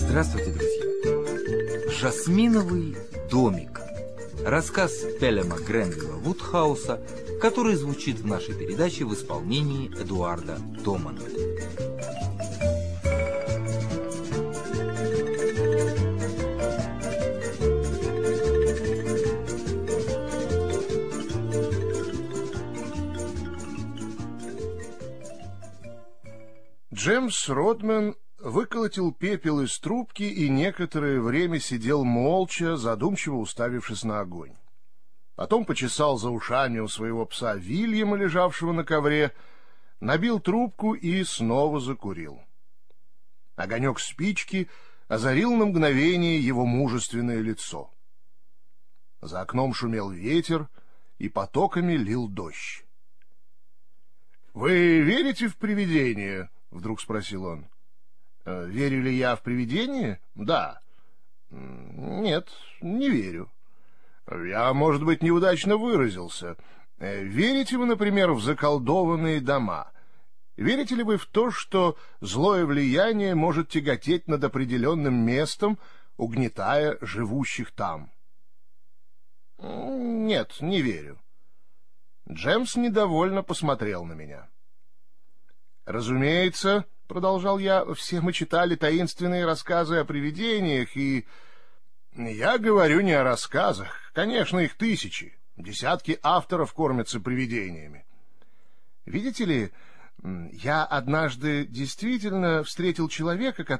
Здравствуйте, друзья! «Жасминовый домик» – рассказ Пелема Гренвилла Вудхауса, который звучит в нашей передаче в исполнении Эдуарда Томана. Джемс Родман выколотил пепел из трубки и некоторое время сидел молча, задумчиво уставившись на огонь. Потом почесал за ушами у своего пса Вильяма, лежавшего на ковре, набил трубку и снова закурил. Огонек спички озарил на мгновение его мужественное лицо. За окном шумел ветер, и потоками лил дождь. — Вы верите в привидения? — вдруг спросил он. — Верю ли я в привидения? — Да. — Нет, не верю. Я, может быть, неудачно выразился. Верите вы, например, в заколдованные дома? Верите ли вы в то, что злое влияние может тяготеть над определенным местом, угнетая живущих там? — Нет, не верю. Джемс недовольно посмотрел на меня. «Разумеется, — продолжал я, — все мы читали таинственные рассказы о привидениях, и я говорю не о рассказах. Конечно, их тысячи, десятки авторов кормятся привидениями. Видите ли, я однажды действительно встретил человека,